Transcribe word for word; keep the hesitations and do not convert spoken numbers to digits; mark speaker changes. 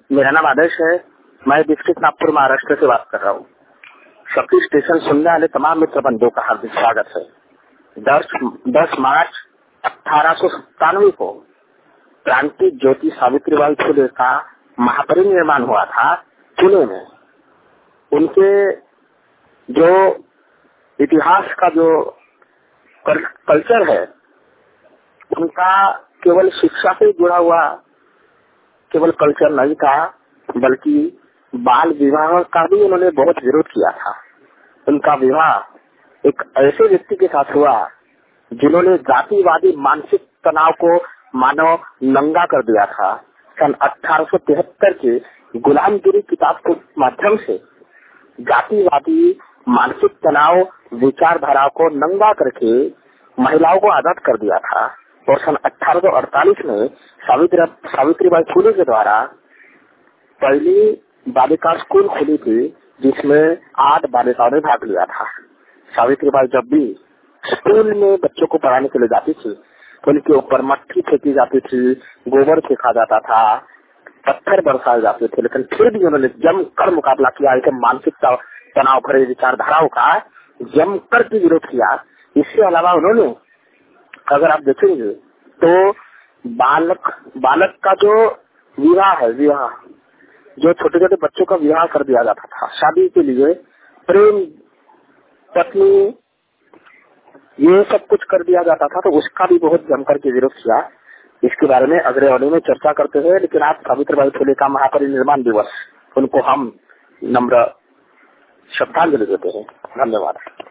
Speaker 1: मेरा नाम आदर्श है। मैं डिस्ट्रिक्ट नागपुर महाराष्ट्र से बात कर रहा हूँ। शक्ति स्टेशन सुनने वाले तमाम मित्र बंधुओं का हार्दिक स्वागत है। दस दस मार्च अठारह सौ सत्तानवे को क्रांति ज्योति सावित्रीबाई फुले का महापरिनिर्वाण हुआ था पुणे में। उनके जो इतिहास का जो कल्चर है, उनका केवल शिक्षा से जुड़ा हुआ केवल कल्चर नहीं था, बल्कि बाल विवाह का भी उन्होंने बहुत विरोध किया था। उनका विवाह एक ऐसे व्यक्ति के साथ हुआ जिन्होंने जातिवादी मानसिक तनाव को मानो नंगा कर दिया था। सन अठारह सौ तिहत्तर के गुलामगिरी किताब के माध्यम से जातिवादी मानसिक तनाव विचारधारा को नंगा करके महिलाओं को आजाद कर दिया था। और सन अठारह सौ अड़तालीस में सावित्री सावित्रीबाई फुले के द्वारा पहली बालिका स्कूल खुली थी, जिसमें आठ बालिकाओं ने भाग लिया था। सावित्रीबाई जब भी स्कूल में बच्चों को पढ़ाने के लिए जाती थी तो उनके ऊपर मट्टी फेंकी जाती थी, गोबर फेंका जाता था, पत्थर बरसाए जाते थे, लेकिन फिर भी उन्होंने जमकर मुकाबला किया। एक मानसिक तनाव भरे विचारधाराओं का जमकर के विरोध किया। इसके अलावा उन्होंने, अगर आप देखेंगे तो बालक बालक का जो विवाह है, विवाह जो छोटे छोटे बच्चों का विवाह कर दिया जाता था शादी के लिए, प्रेम पत्नी ये सब कुछ कर दिया जाता था, तो उसका भी बहुत जमकर के विरोध किया। इसके बारे में अगले ऑडियो में चर्चा करते हैं। लेकिन आज सावित्रीबाई फुले का महापरिनिर्वाण दिवस, उनको हम नम्र श्रद्धांजलि देते हैं। धन्यवाद।